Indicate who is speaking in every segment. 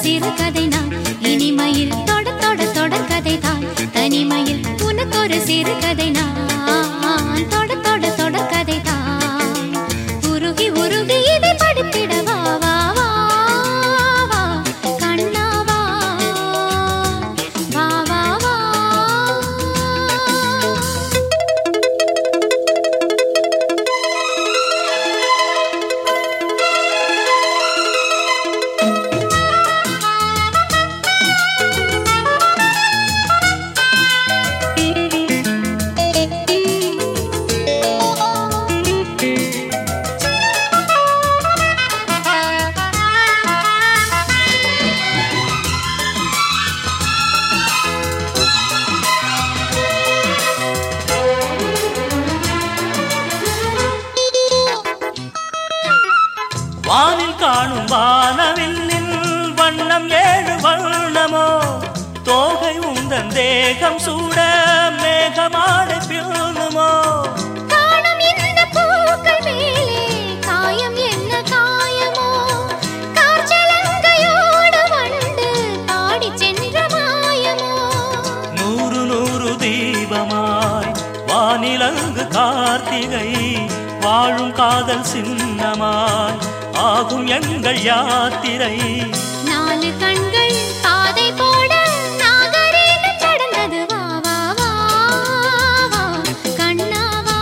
Speaker 1: சிறுகதை நான் இனிமையில் தொட தொட தொடர்கதை தான் தனிமையில் உனக்கொரு சிறுகதை நான் தொட தொட தொடர்கதை தான் உருகி உருகி இதை படித்திட வா வா வா வா கண்ணா வா வா வா வா
Speaker 2: வானில் காணும் வானவில்லின் வண்ணம் ஏழு வண்ணமோ தோகை உந்தன் தேகம் சூட மேகமாடை பில்லுமோ
Speaker 1: காணும் இந்த பூக்கள் மேலே காயம் என்ன காயமோ காற்றலங்கையோடு வண்டு பாடி சென்ற மாயமோ
Speaker 2: நூறு நூறு தீபமாய் வானிலங்கு கார்த்திகை வாழும் காதல் சின்னமாய் ஆகும் எங்கள் யாத்திரை
Speaker 1: நாலு கண்கள் பாதை போட நாகரீகம் கடந்தது வா வா வா வா கண்ணா வா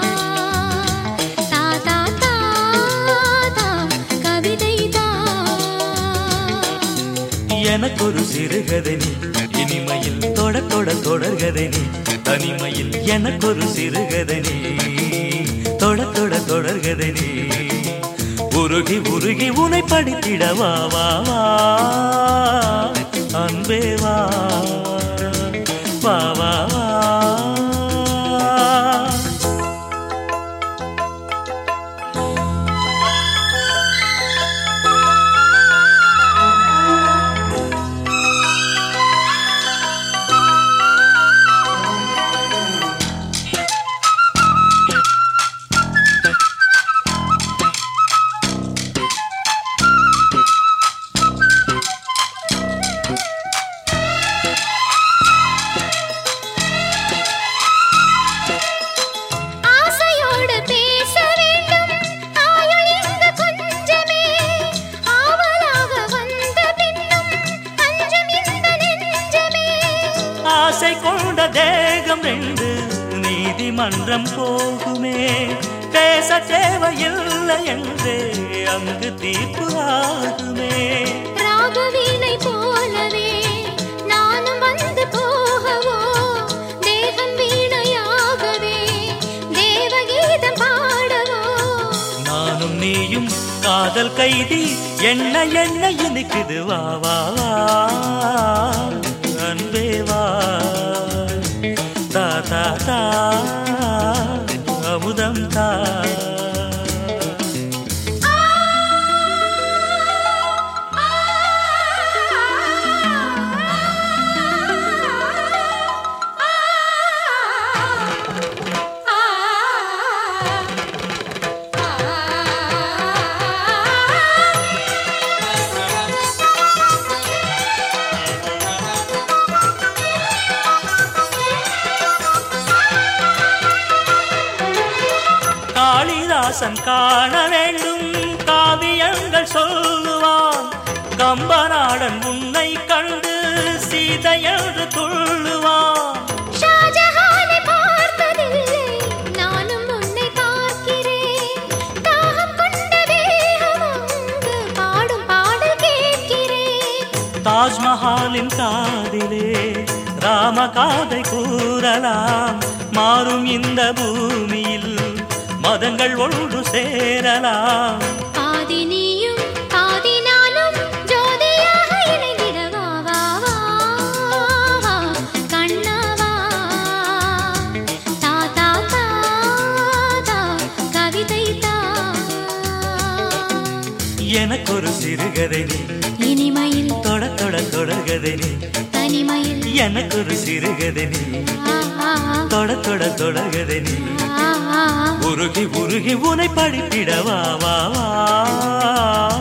Speaker 1: தா தா தா தா கவிதை தா
Speaker 2: எனக்கொரு சிறுகதை நீ இனிமையில் தொட தொட தொடர்கதை நீ தனிமையில் எனக்கொரு சிறுகதை நீ தொட தொட தொடர்கதை நீ உருகி உருகி உனை படித்திட வா வா வா அன்பே வா வா வா வா
Speaker 1: ஆசையோடு பேச வேண்டும் ஆயுள் இங்கு கொஞ்சமே ஆவலாக வந்த பின்னும் அஞ்சம் இந்த நெஞ்சமே
Speaker 2: ஆசை கொண்ட தேகம் ரெண்டு நீதிமன்றம் போகுமே பேச தேவையில்லை என்றே அங்கு தீர்ப்பு ஆகுமே
Speaker 1: ராகவீணை போலவே நானும் வந்து போகவோ தேகம் வீணையாகவே தேவகீதம் பாடவோ
Speaker 2: நானும் நீயும் காதல் கைதி என்ன என்ன இனிக்குது வா வா வா அன்பே வா தா தா தா அமுதம் தா காளிதாசன் காண வேண்டும் காவியங்கள் சொல்லுவான் கம்பநாடன் உன்னை கண்டு சீதை என்று துள்ளுவான்
Speaker 1: ஷாஜஹானை பார்த்ததில்லை நானும் உன்னை பார்க்கிறேன் தாகம் கொண்ட வேகம் அங்கு பாடும் பாடல் கேட்கிறேன்
Speaker 2: தாஜ்மஹாலின் காதிலே ராம காதை கூறலாம் மாறும் இந்த பூமியில் மதங்கள் ஒன்று சேரலாம்
Speaker 1: பாதி நீயும் பாதி நானும் ஜோதியாக இணைந்திட வா வா வா வா கண்ணா வா தா தா தா தா கவிதை தா
Speaker 2: எனக்கொரு சிறுகதை நீ
Speaker 1: இனிமையில்
Speaker 2: தொட தொட தொடர்கதை நீ
Speaker 1: தனிமையில்
Speaker 2: எனக்கொரு சிறுகதை நீ
Speaker 1: ஆ ஆ
Speaker 2: தொட தொட தொடர்கதை நீ
Speaker 1: ஆ ஆ
Speaker 2: உருகி உருகி உனை படித்திட வா வா வா